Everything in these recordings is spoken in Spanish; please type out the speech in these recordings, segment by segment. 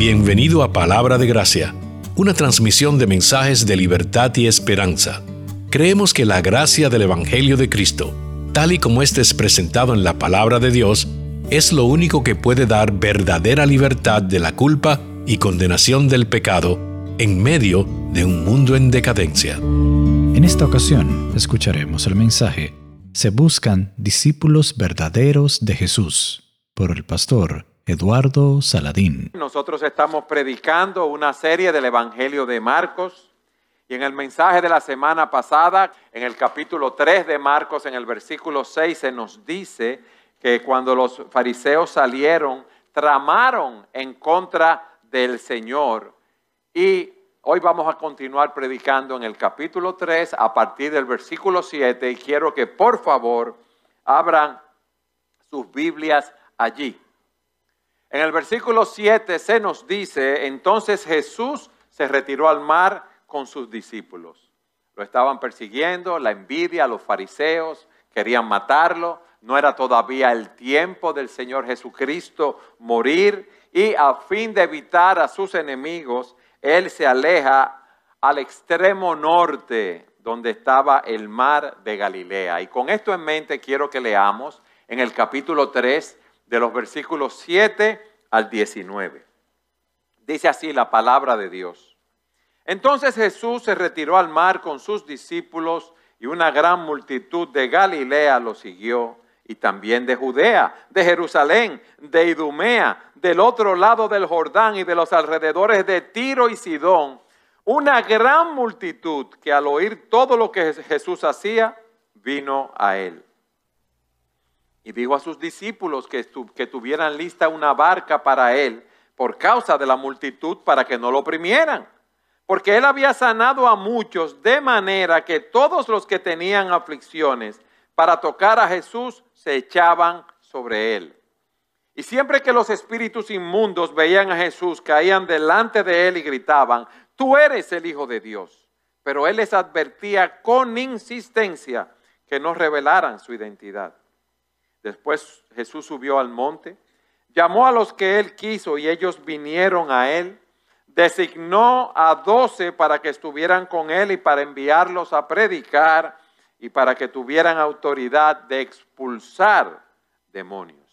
Bienvenido a Palabra de Gracia, una transmisión de mensajes de libertad y esperanza. Creemos que la gracia del Evangelio de Cristo, tal y como éste es presentado en la Palabra de Dios, es lo único que puede dar verdadera libertad de la culpa y condenación del pecado en medio de un mundo en decadencia. En esta ocasión escucharemos el mensaje Se buscan discípulos verdaderos de Jesús, por el pastor Eduardo Saladín. Nosotros estamos predicando una serie del Evangelio de Marcos y en el mensaje de la semana pasada, en el capítulo 3 de Marcos, en el versículo 6, se nos dice que cuando los fariseos salieron, tramaron en contra del Señor. Y hoy vamos a continuar predicando en el capítulo 3 a partir del versículo 7 y quiero que por favor abran sus Biblias allí. En el versículo 7 se nos dice, entonces Jesús se retiró al mar con sus discípulos. Lo estaban persiguiendo, la envidia, los fariseos querían matarlo. No era todavía el tiempo del Señor Jesucristo morir y a fin de evitar a sus enemigos, Él se aleja al extremo norte donde estaba el mar de Galilea. Y con esto en mente quiero que leamos en el capítulo 3 de los versículos 7 al 19. Dice así la palabra de Dios. Entonces Jesús se retiró al mar con sus discípulos y una gran multitud de Galilea lo siguió y también de Judea, de Jerusalén, de Idumea, del otro lado del Jordán y de los alrededores de Tiro y Sidón. Una gran multitud que al oír todo lo que Jesús hacía, vino a él. Y dijo a sus discípulos que tuvieran lista una barca para él por causa de la multitud para que no lo oprimieran. Porque él había sanado a muchos de manera que todos los que tenían aflicciones para tocar a Jesús se echaban sobre él. Y siempre que los espíritus inmundos veían a Jesús, caían delante de él y gritaban, tú eres el Hijo de Dios. Pero él les advertía con insistencia que no revelaran su identidad. Después Jesús subió al monte, llamó a los que él quiso y ellos vinieron a él. Designó a 12 para que estuvieran con él y para enviarlos a predicar y para que tuvieran autoridad de expulsar demonios.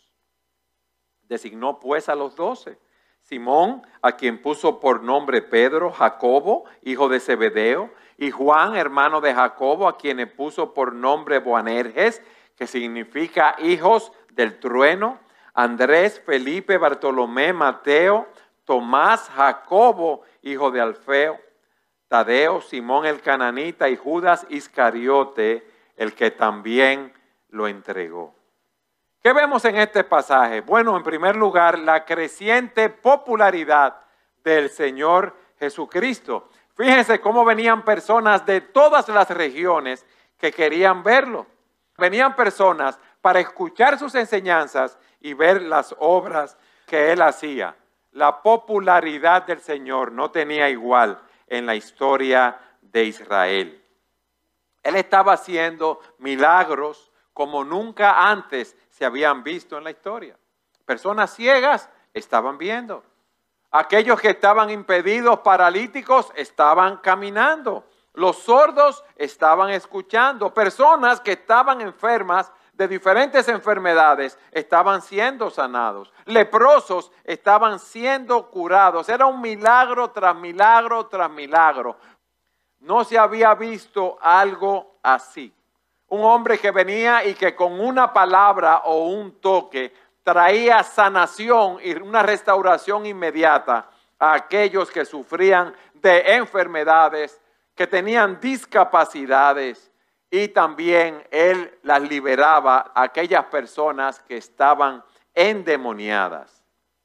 Designó pues a los 12. Simón, a quien puso por nombre Pedro, Jacobo, hijo de Zebedeo, y Juan, hermano de Jacobo, a quien puso por nombre Boanerges, que significa hijos del trueno, Andrés, Felipe, Bartolomé, Mateo, Tomás, Jacobo, hijo de Alfeo, Tadeo, Simón el cananita y Judas Iscariote, el que también lo entregó. ¿Qué vemos en este pasaje? Bueno, en primer lugar, la creciente popularidad del Señor Jesucristo. Fíjense cómo venían personas de todas las regiones que querían verlo. Venían personas para escuchar sus enseñanzas y ver las obras que él hacía. La popularidad del Señor no tenía igual en la historia de Israel. Él estaba haciendo milagros como nunca antes se habían visto en la historia. Personas ciegas estaban viendo. Aquellos que estaban impedidos, paralíticos, estaban caminando. Los sordos estaban escuchando. Personas que estaban enfermas de diferentes enfermedades estaban siendo sanados. Leprosos estaban siendo curados. Era un milagro tras milagro tras milagro. No se había visto algo así. Un hombre que venía y que con una palabra o un toque traía sanación y una restauración inmediata a aquellos que sufrían de enfermedades, que tenían discapacidades, y también él las liberaba a aquellas personas que estaban endemoniadas.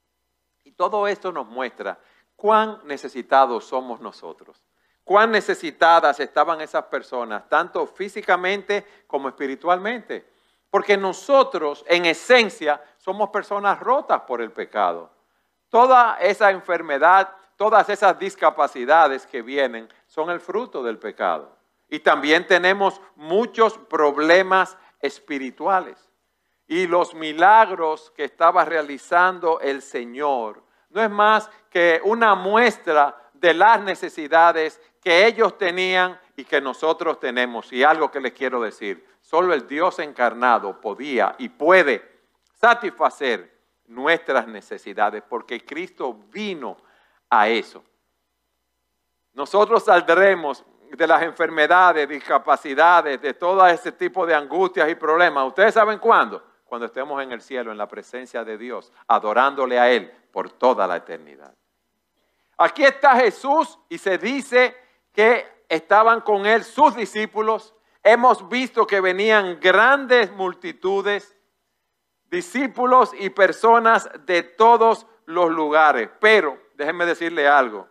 Y todo esto nos muestra cuán necesitados somos nosotros, cuán necesitadas estaban esas personas, tanto físicamente como espiritualmente. Porque nosotros, en esencia, somos personas rotas por el pecado. Toda esa enfermedad, todas esas discapacidades que vienen son el fruto del pecado. Y también tenemos muchos problemas espirituales. Y los milagros que estaba realizando el Señor no es más que una muestra de las necesidades que ellos tenían y que nosotros tenemos. Y algo que les quiero decir, solo el Dios encarnado podía y puede satisfacer nuestras necesidades, porque Cristo vino a eso. Nosotros saldremos de las enfermedades, discapacidades, de todo ese tipo de angustias y problemas. ¿Ustedes saben cuándo? Cuando estemos en el cielo, en la presencia de Dios, adorándole a Él por toda la eternidad. Aquí está Jesús y se dice que estaban con Él sus discípulos. Hemos visto que venían grandes multitudes, discípulos y personas de todos los lugares. Pero, déjenme decirle algo,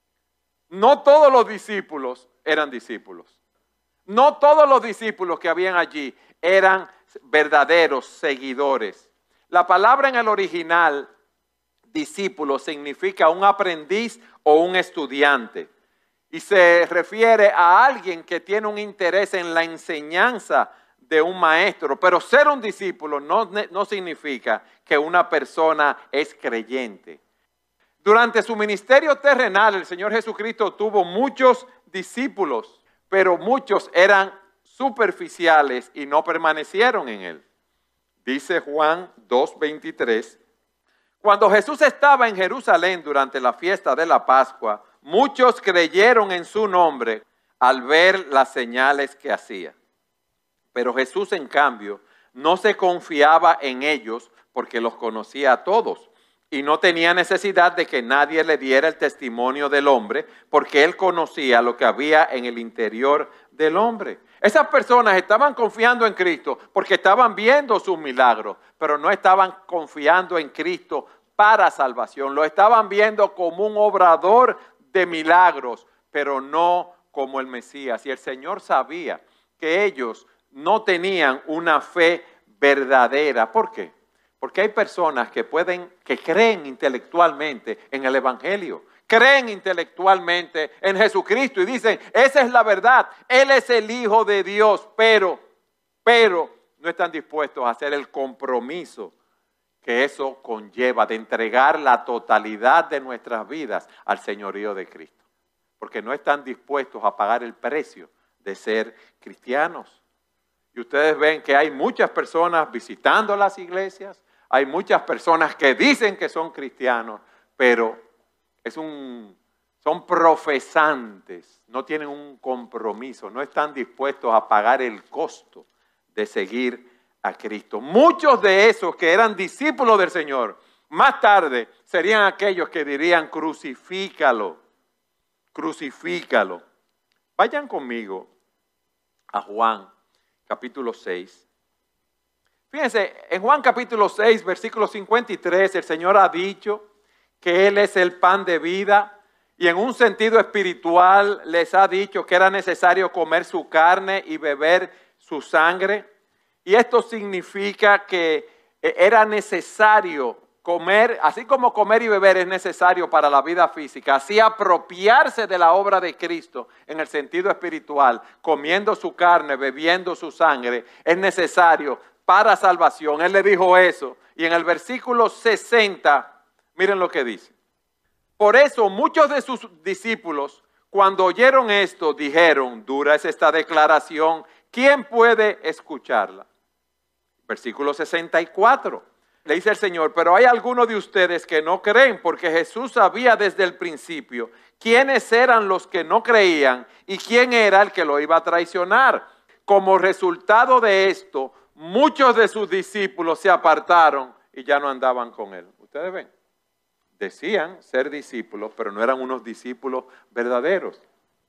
no todos los discípulos eran discípulos. No todos los discípulos que habían allí eran verdaderos seguidores. La palabra en el original, discípulo, significa un aprendiz o un estudiante. Y se refiere a alguien que tiene un interés en la enseñanza de un maestro. Pero ser un discípulo no significa que una persona es creyente. Durante su ministerio terrenal, el Señor Jesucristo tuvo muchos discípulos, pero muchos eran superficiales y no permanecieron en Él. Dice Juan 2:23, cuando Jesús estaba en Jerusalén durante la fiesta de la Pascua, muchos creyeron en su nombre al ver las señales que hacía. Pero Jesús, en cambio, no se confiaba en ellos porque los conocía a todos. Y no tenía necesidad de que nadie le diera el testimonio del hombre, porque él conocía lo que había en el interior del hombre. Esas personas estaban confiando en Cristo porque estaban viendo sus milagros, pero no estaban confiando en Cristo para salvación. Lo estaban viendo como un obrador de milagros, pero no como el Mesías. Y el Señor sabía que ellos no tenían una fe verdadera. ¿Por qué? Porque hay personas que creen intelectualmente en el Evangelio, creen intelectualmente en Jesucristo y dicen, esa es la verdad, Él es el Hijo de Dios, pero no están dispuestos a hacer el compromiso que eso conlleva de entregar la totalidad de nuestras vidas al señorío de Cristo. Porque no están dispuestos a pagar el precio de ser cristianos. Y ustedes ven que hay muchas personas visitando las iglesias, hay muchas personas que dicen que son cristianos, pero son profesantes, no tienen un compromiso, no están dispuestos a pagar el costo de seguir a Cristo. Muchos de esos que eran discípulos del Señor, más tarde serían aquellos que dirían, crucifícalo, crucifícalo. Vayan conmigo a Juan capítulo 6. Fíjense, en Juan capítulo 6, versículo 53, el Señor ha dicho que Él es el pan de vida y en un sentido espiritual les ha dicho que era necesario comer su carne y beber su sangre. Y esto significa que era necesario comer, así como comer y beber es necesario para la vida física, así apropiarse de la obra de Cristo en el sentido espiritual, comiendo su carne, bebiendo su sangre, es necesario para salvación. Él le dijo eso. Y en el versículo 60, miren lo que dice. Por eso muchos de sus discípulos, cuando oyeron esto, dijeron, dura es esta declaración, ¿quién puede escucharla? Versículo 64. Le dice el Señor, pero hay algunos de ustedes que no creen, porque Jesús sabía desde el principio quiénes eran los que no creían y quién era el que lo iba a traicionar. Como resultado de esto, muchos de sus discípulos se apartaron y ya no andaban con él. Ustedes ven, decían ser discípulos, pero no eran unos discípulos verdaderos.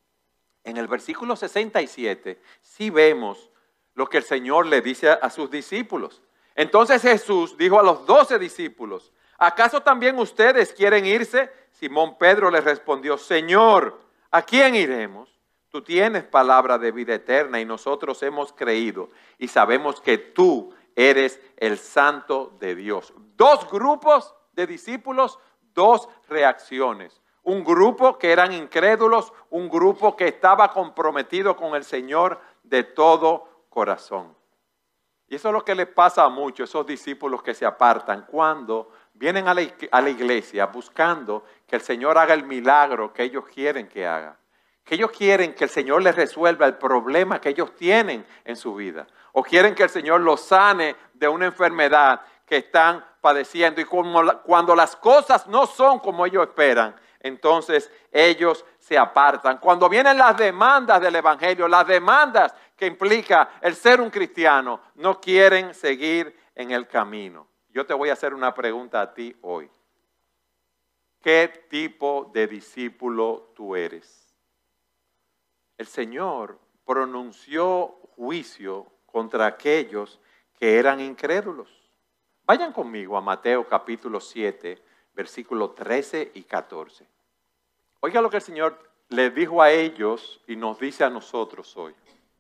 En el versículo 67 sí vemos lo que el Señor le dice a sus discípulos. Entonces Jesús dijo a los 12 discípulos, ¿acaso también ustedes quieren irse? Simón Pedro le respondió, Señor, ¿a quién iremos? Tú tienes palabra de vida eterna y nosotros hemos creído y sabemos que tú eres el Santo de Dios. Dos grupos de discípulos, dos reacciones. Un grupo que eran incrédulos, un grupo que estaba comprometido con el Señor de todo corazón. Y eso es lo que les pasa a muchos, esos discípulos que se apartan cuando vienen a la iglesia buscando que el Señor haga el milagro que ellos quieren que haga. Que ellos quieren que el Señor les resuelva el problema que ellos tienen en su vida. O quieren que el Señor los sane de una enfermedad que están padeciendo. Y cuando las cosas no son como ellos esperan, entonces ellos se apartan. Cuando vienen las demandas del Evangelio, las demandas que implica el ser un cristiano, no quieren seguir en el camino. Yo te voy a hacer una pregunta a ti hoy. ¿Qué tipo de discípulo tú eres? El Señor pronunció juicio contra aquellos que eran incrédulos. Vayan conmigo a Mateo capítulo 7, versículos 13 y 14. Oiga lo que el Señor les dijo a ellos y nos dice a nosotros hoy.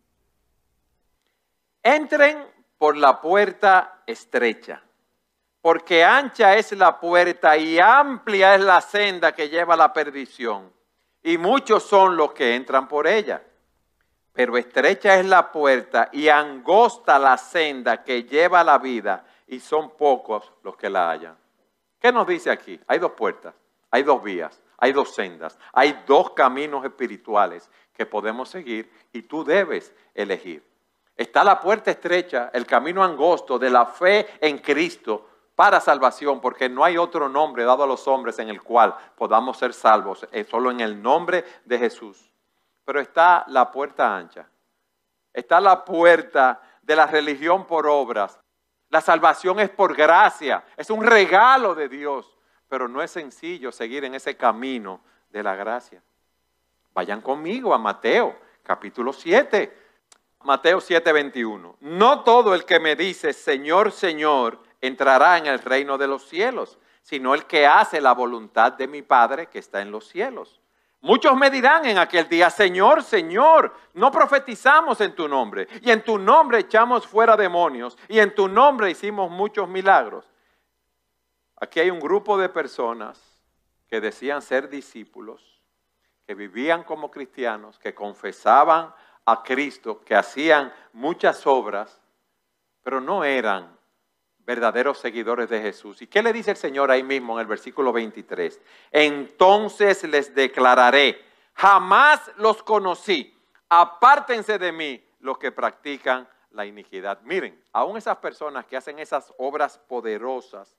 Entren por la puerta estrecha, porque ancha es la puerta y amplia es la senda que lleva a la perdición, y muchos son los que entran por ella. Pero estrecha es la puerta y angosta la senda que lleva a la vida, y son pocos los que la hallan. ¿Qué nos dice aquí? Hay dos puertas, hay dos vías, hay dos sendas, hay dos caminos espirituales que podemos seguir y tú debes elegir. Está la puerta estrecha, el camino angosto de la fe en Cristo para salvación, porque no hay otro nombre dado a los hombres en el cual podamos ser salvos, es solo en el nombre de Jesús. Pero está la puerta ancha, está la puerta de la religión por obras. La salvación es por gracia, es un regalo de Dios, pero no es sencillo seguir en ese camino de la gracia. Vayan conmigo a Mateo, capítulo 7. Mateo 7:21. No todo el que me dice, Señor, Señor, entrará en el reino de los cielos, sino el que hace la voluntad de mi Padre que está en los cielos. Muchos me dirán en aquel día, Señor, Señor, no profetizamos en tu nombre, y en tu nombre echamos fuera demonios, y en tu nombre hicimos muchos milagros. Aquí hay un grupo de personas que decían ser discípulos, que vivían como cristianos, que confesaban a Cristo, que hacían muchas obras, pero no eran verdaderos seguidores de Jesús. ¿Y qué le dice el Señor ahí mismo en el versículo 23? Entonces les declararé, jamás los conocí, apártense de mí los que practican la iniquidad. Miren, aún esas personas que hacen esas obras poderosas,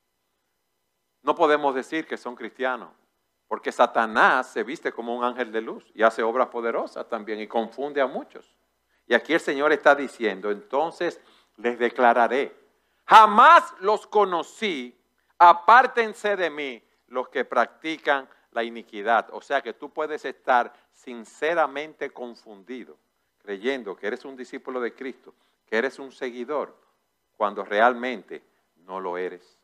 no podemos decir que son cristianos, porque Satanás se viste como un ángel de luz y hace obras poderosas también y confunde a muchos. Y aquí el Señor está diciendo, entonces les declararé, jamás los conocí, apártense de mí los que practican la iniquidad. O sea que tú puedes estar sinceramente confundido, creyendo que eres un discípulo de Cristo, que eres un seguidor, cuando realmente no lo eres.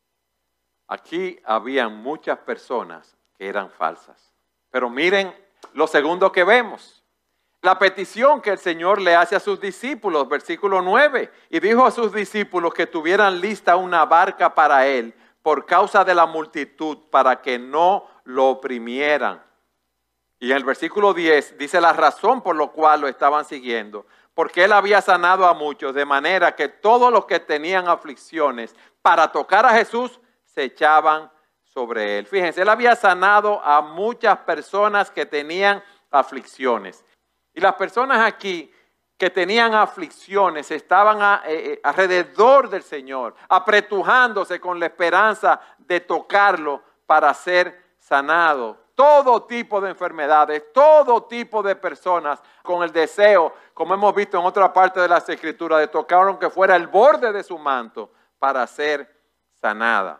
Aquí habían muchas personas que eran falsas. Pero miren lo segundo que vemos. La petición que el Señor le hace a sus discípulos, versículo 9. Y dijo a sus discípulos que tuvieran lista una barca para él por causa de la multitud, para que no lo oprimieran. Y en el versículo 10 dice la razón por la cual lo estaban siguiendo. Porque él había sanado a muchos, de manera que todos los que tenían aflicciones para tocar a Jesús se echaban sobre él. Fíjense, él había sanado a muchas personas que tenían aflicciones. Y las personas aquí que tenían aflicciones estaban alrededor del Señor, apretujándose con la esperanza de tocarlo para ser sanado. Todo tipo de enfermedades, todo tipo de personas con el deseo, como hemos visto en otra parte de las Escrituras, de tocar aunque fuera el borde de su manto para ser sanada.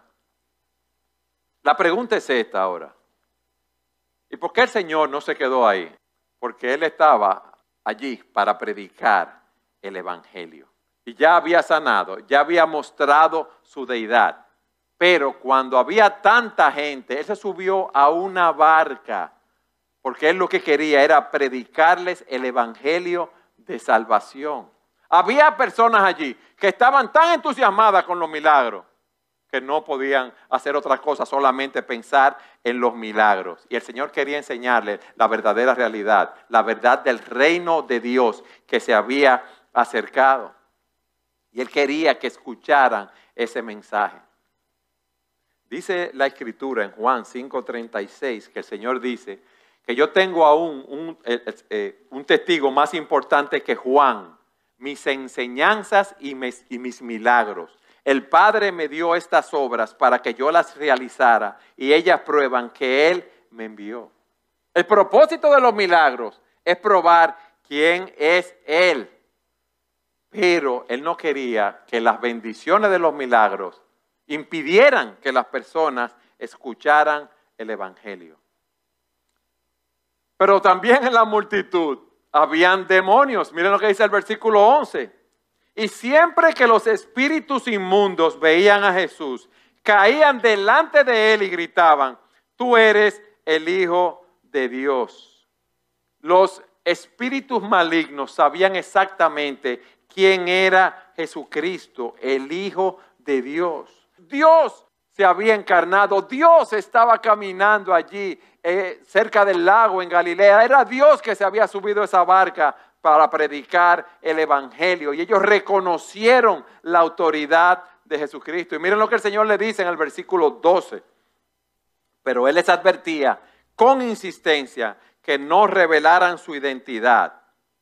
La pregunta es esta ahora. ¿Y por qué el Señor no se quedó ahí? Porque Él estaba allí para predicar el Evangelio. Y ya había sanado, ya había mostrado su deidad. Pero cuando había tanta gente, Él se subió a una barca. Porque Él lo que quería era predicarles el Evangelio de salvación. Había personas allí que estaban tan entusiasmadas con los milagros que no podían hacer otra cosa, solamente pensar en los milagros. Y el Señor quería enseñarles la verdadera realidad, la verdad del reino de Dios que se había acercado. Y Él quería que escucharan ese mensaje. Dice la Escritura en Juan 5:36 que el Señor dice que yo tengo aún un testigo más importante que Juan, mis enseñanzas y mis milagros. El Padre me dio estas obras para que yo las realizara y ellas prueban que Él me envió. El propósito de los milagros es probar quién es Él. Pero Él no quería que las bendiciones de los milagros impidieran que las personas escucharan el Evangelio. Pero también en la multitud habían demonios. Miren lo que dice el versículo 11. Y siempre que los espíritus inmundos veían a Jesús, caían delante de Él y gritaban, tú eres el Hijo de Dios. Los espíritus malignos sabían exactamente quién era Jesucristo, el Hijo de Dios. Dios se había encarnado, Dios estaba caminando allí cerca del lago en Galilea. Era Dios que se había subido a esa barca para predicar el Evangelio. Y ellos reconocieron la autoridad de Jesucristo. Y miren lo que el Señor le dice en el versículo 12. Pero Él les advertía con insistencia que no revelaran su identidad.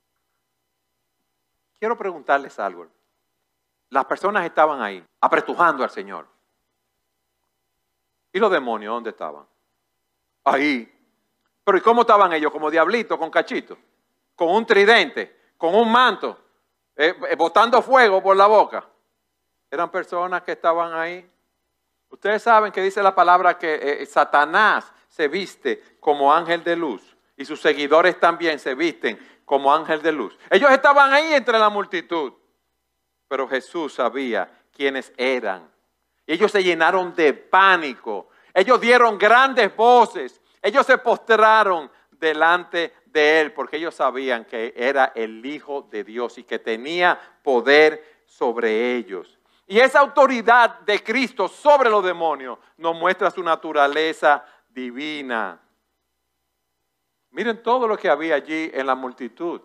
Quiero preguntarles algo. Las personas estaban ahí, apretujando al Señor. ¿Y los demonios dónde estaban? Ahí. Pero ¿y cómo estaban ellos? Como diablitos, con cachitos, con un tridente, con un manto, botando fuego por la boca. Eran personas que estaban ahí. Ustedes saben que dice la palabra que Satanás se viste como ángel de luz y sus seguidores también se visten como ángel de luz. Ellos estaban ahí entre la multitud, pero Jesús sabía quiénes eran. Y ellos se llenaron de pánico. Ellos dieron grandes voces. Ellos se postraron delante de Él porque ellos sabían que era el Hijo de Dios y que tenía poder sobre ellos. Y esa autoridad de Cristo sobre los demonios nos muestra su naturaleza divina. Miren todo lo que había allí en la multitud.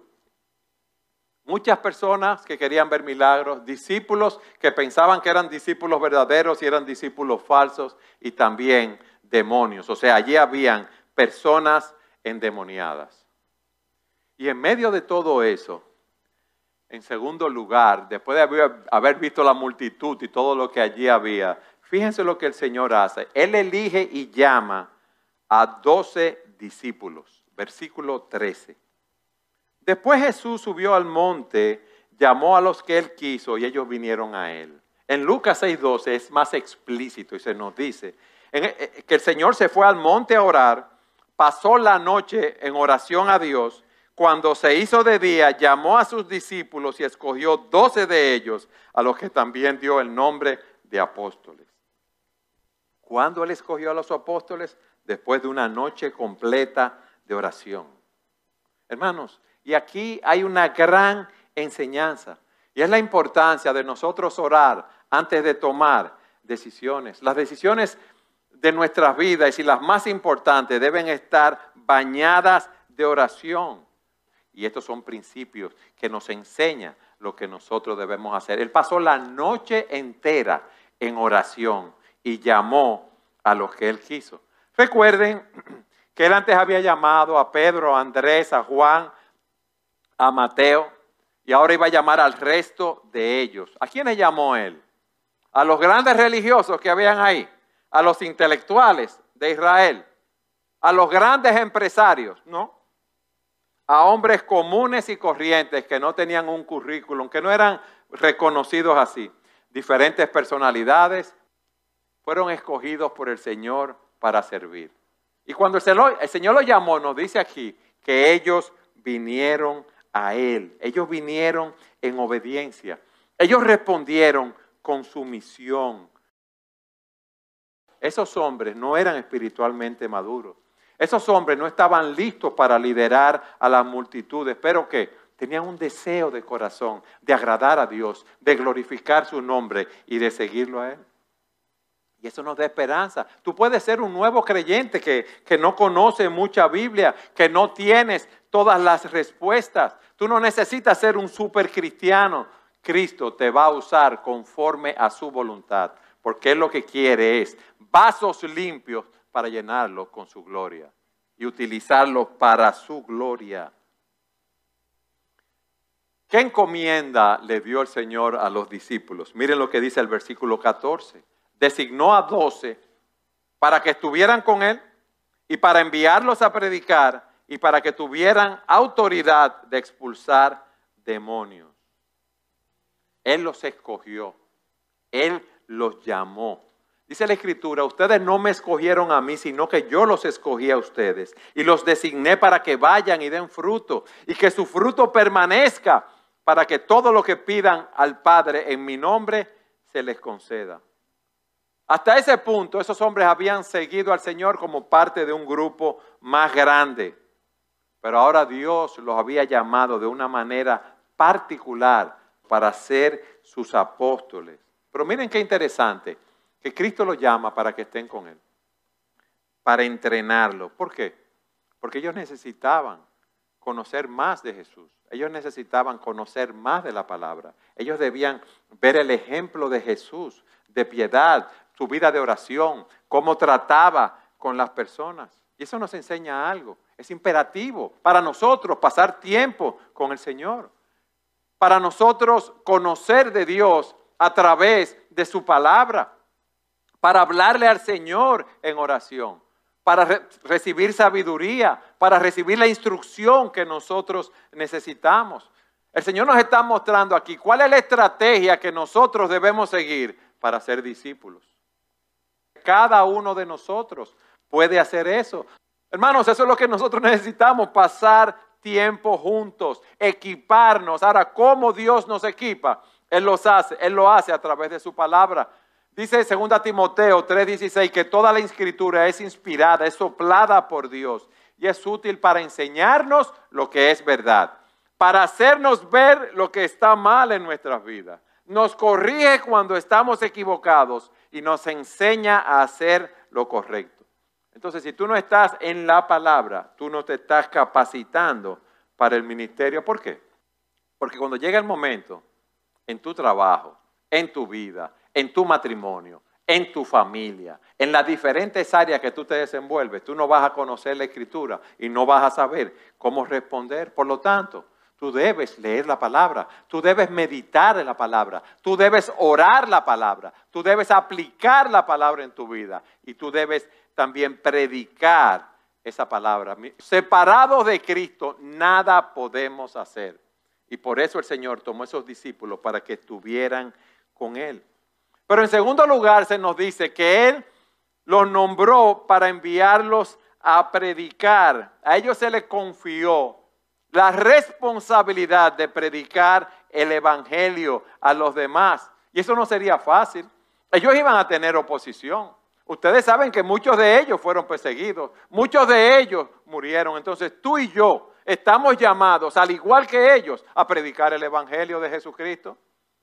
Muchas personas que querían ver milagros, discípulos que pensaban que eran discípulos verdaderos y eran discípulos falsos, y también demonios. O sea, allí habían personas endemoniadas. Y en medio de todo eso, en segundo lugar, después de haber visto la multitud y todo lo que allí había, fíjense lo que el Señor hace. Él elige y llama a 12 discípulos. Versículo 13. Después Jesús subió al monte, llamó a los que Él quiso y ellos vinieron a Él. En Lucas 6:12 es más explícito y se nos dice que el Señor se fue al monte a orar, pasó la noche en oración a Dios. Cuando se hizo de día, llamó a sus discípulos y escogió 12 de ellos, a los que también dio el nombre de apóstoles. ¿Cuándo Él escogió a los apóstoles? Después de una noche completa de oración. Hermanos, y aquí hay una gran enseñanza, y es la importancia de nosotros orar antes de tomar decisiones. Las decisiones de nuestras vidas y las más importantes deben estar bañadas de oración. Y estos son principios que nos enseñan lo que nosotros debemos hacer. Él pasó la noche entera en oración y llamó a los que Él quiso. Recuerden que Él antes había llamado a Pedro, a Andrés, a Juan, a Mateo, y ahora iba a llamar al resto de ellos. ¿A quiénes llamó Él? A los grandes religiosos que habían ahí, a los intelectuales de Israel, a los grandes empresarios, ¿no? A hombres comunes y corrientes que no tenían un currículum, que no eran reconocidos así. Diferentes personalidades fueron escogidos por el Señor para servir. Y cuando el Señor los llamó, nos dice aquí que ellos vinieron a Él. Ellos vinieron en obediencia. Ellos respondieron con sumisión. Esos hombres no eran espiritualmente maduros. Esos hombres no estaban listos para liderar a las multitudes, pero que tenían un deseo de corazón de agradar a Dios, de glorificar su nombre y de seguirlo a Él. Y eso nos da esperanza. Tú puedes ser un nuevo creyente que no conoce mucha Biblia, que no tienes todas las respuestas. Tú no necesitas ser un super cristiano. Cristo te va a usar conforme a su voluntad, porque Él lo que quiere es vasos limpios para llenarlos con su gloria y utilizarlos para su gloria. ¿Qué encomienda le dio el Señor a los discípulos? Miren lo que dice el versículo 14. Designó a 12 para que estuvieran con Él y para enviarlos a predicar y para que tuvieran autoridad de expulsar demonios. Él los escogió. Él los llamó. Dice la Escritura, ustedes no me escogieron a mí, sino que yo los escogí a ustedes y los designé para que vayan y den fruto y que su fruto permanezca, para que todo lo que pidan al Padre en mi nombre se les conceda. Hasta ese punto, esos hombres habían seguido al Señor como parte de un grupo más grande. Pero ahora Dios los había llamado de una manera particular para ser sus apóstoles. Pero miren qué interesante, que Cristo los llama para que estén con Él, para entrenarlos. ¿Por qué? Porque ellos necesitaban conocer más de Jesús. Ellos necesitaban conocer más de la palabra. Ellos debían ver el ejemplo de Jesús, de piedad, su vida de oración, cómo trataba con las personas. Y eso nos enseña algo. Es imperativo para nosotros pasar tiempo con el Señor. Para nosotros conocer de Dios a través de su palabra. Para hablarle al Señor en oración. Para recibir sabiduría. Para recibir la instrucción que nosotros necesitamos. El Señor nos está mostrando aquí cuál es la estrategia que nosotros debemos seguir para ser discípulos. Cada uno de nosotros puede hacer eso. Hermanos, eso es lo que nosotros necesitamos, pasar tiempo juntos, equiparnos. Ahora, ¿cómo Dios nos equipa? Él lo hace a través de su palabra. Dice 2 Timoteo 3:16 que toda la escritura es inspirada, es soplada por Dios y es útil para enseñarnos lo que es verdad, para hacernos ver lo que está mal en nuestras vidas. Nos corrige cuando estamos equivocados y nos enseña a hacer lo correcto. Entonces, si tú no estás en la palabra, tú no te estás capacitando para el ministerio. ¿Por qué? Porque cuando llega el momento, en tu trabajo, en tu vida, en tu matrimonio, en tu familia, en las diferentes áreas que tú te desenvuelves, tú no vas a conocer la Escritura y no vas a saber cómo responder. Por lo tanto, tú debes leer la palabra, tú debes meditar en la palabra, tú debes orar la palabra, tú debes aplicar la palabra en tu vida y tú debes también predicar esa palabra. Separados de Cristo, nada podemos hacer. Y por eso el Señor tomó esos discípulos para que estuvieran con Él. Pero en segundo lugar se nos dice que Él los nombró para enviarlos a predicar. A ellos se les confió la responsabilidad de predicar el evangelio a los demás. Y eso no sería fácil. Ellos iban a tener oposición. Ustedes saben que muchos de ellos fueron perseguidos. Muchos de ellos murieron. Entonces tú y yo estamos llamados, al igual que ellos, a predicar el evangelio de Jesucristo.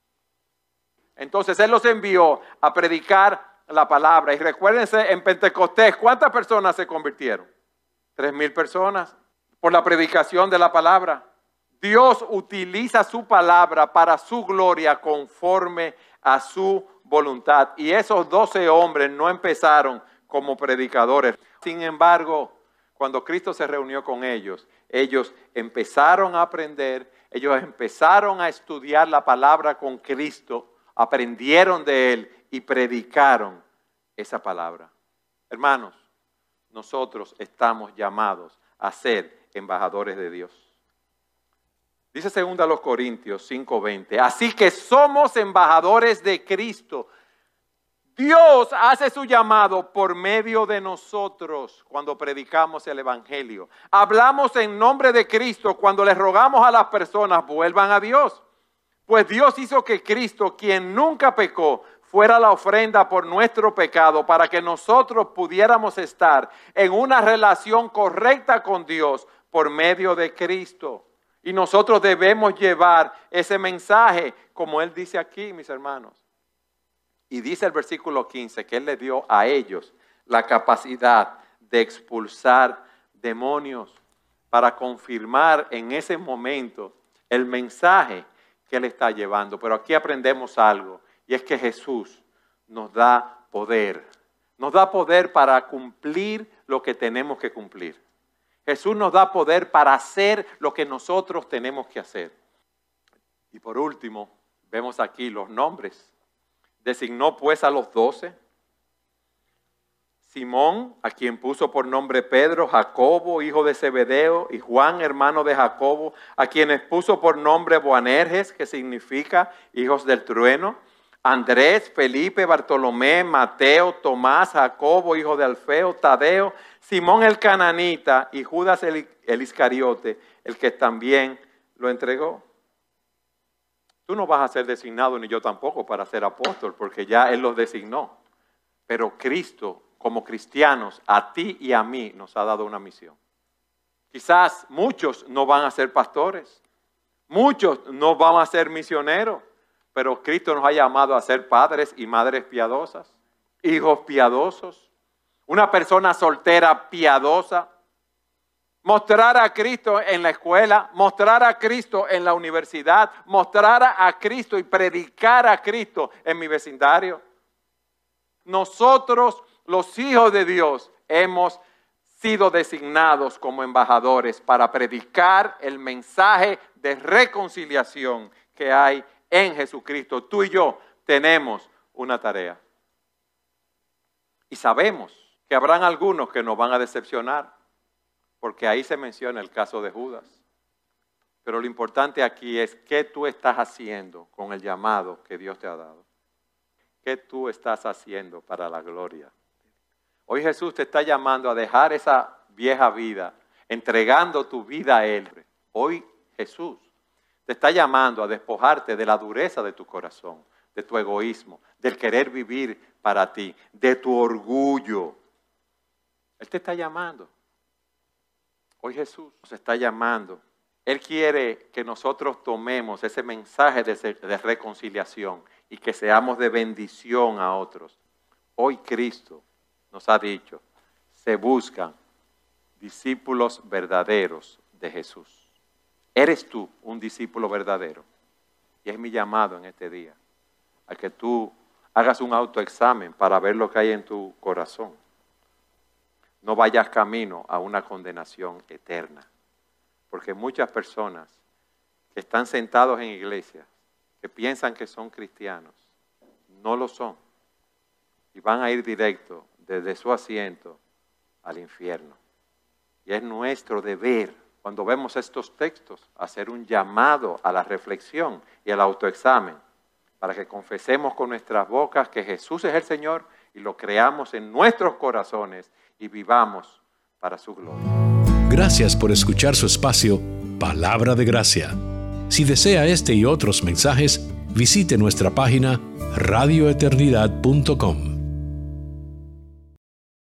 Entonces Él los envió a predicar la palabra. Y recuérdense, en Pentecostés, ¿cuántas personas se convirtieron? 3,000 personas. Por la predicación de la palabra. Dios utiliza su palabra para su gloria conforme a su voluntad. Y esos 12 hombres no empezaron como predicadores. Sin embargo, cuando Cristo se reunió con ellos, ellos empezaron a aprender, ellos empezaron a estudiar la palabra con Cristo, aprendieron de Él y predicaron esa palabra. Hermanos, nosotros estamos llamados a ser embajadores de Dios. Dice 2 Corintios 5:20, así que somos embajadores de Cristo. Dios hace su llamado por medio de nosotros cuando predicamos el evangelio. Hablamos en nombre de Cristo cuando les rogamos a las personas vuelvan a Dios. Pues Dios hizo que Cristo, quien nunca pecó, fuera la ofrenda por nuestro pecado para que nosotros pudiéramos estar en una relación correcta con Dios por medio de Cristo. Y nosotros debemos llevar ese mensaje, como Él dice aquí, mis hermanos. Y dice el versículo 15 que Él le dio a ellos la capacidad de expulsar demonios para confirmar en ese momento el mensaje que Él está llevando. Pero aquí aprendemos algo, y es que Jesús nos da poder nos da poder para cumplir lo que tenemos que cumplir. Jesús nos da poder para hacer lo que nosotros tenemos que hacer. Y por último, vemos aquí los nombres. Designó pues a los 12. Simón, a quien puso por nombre Pedro, Jacobo, hijo de Zebedeo, y Juan, hermano de Jacobo, a quienes puso por nombre Boanerges, que significa hijos del trueno, Andrés, Felipe, Bartolomé, Mateo, Tomás, Jacobo, hijo de Alfeo, Tadeo, Simón el cananita y Judas el Iscariote, el que también lo entregó. Tú no vas a ser designado, ni yo tampoco, para ser apóstol, porque ya Él los designó. Pero Cristo, como cristianos, a ti y a mí nos ha dado una misión. Quizás muchos no van a ser pastores, muchos no van a ser misioneros, pero Cristo nos ha llamado a ser padres y madres piadosas, hijos piadosos, una persona soltera piadosa, mostrar a Cristo en la escuela, mostrar a Cristo en la universidad, mostrar a Cristo y predicar a Cristo en mi vecindario. Nosotros, los hijos de Dios, hemos sido designados como embajadores para predicar el mensaje de reconciliación que hay en Jesucristo. Tú y yo tenemos una tarea. Y sabemos que habrán algunos que nos van a decepcionar, porque ahí se menciona el caso de Judas. Pero lo importante aquí es qué tú estás haciendo con el llamado que Dios te ha dado. ¿Qué tú estás haciendo para la gloria? Hoy Jesús te está llamando a dejar esa vieja vida, entregando tu vida a Él. Hoy Jesús te está llamando a despojarte de la dureza de tu corazón, de tu egoísmo, del querer vivir para ti, de tu orgullo. Él te está llamando. Hoy Jesús nos está llamando. Él quiere que nosotros tomemos ese mensaje de reconciliación y que seamos de bendición a otros. Hoy Cristo nos ha dicho, se buscan discípulos verdaderos de Jesús. ¿Eres tú un discípulo verdadero? Y es mi llamado en este día, a que tú hagas un autoexamen para ver lo que hay en tu corazón. No vayas camino a una condenación eterna. Porque muchas personas que están sentados en iglesias, que piensan que son cristianos, no lo son. Y van a ir directo desde su asiento al infierno. Y es nuestro deber, cuando vemos estos textos, hacer un llamado a la reflexión y al autoexamen, para que confesemos con nuestras bocas que Jesús es el Señor y lo creamos en nuestros corazones y vivamos para su gloria. Gracias por escuchar su espacio Palabra de Gracia. Si desea este y otros mensajes, visite nuestra página radioeternidad.com.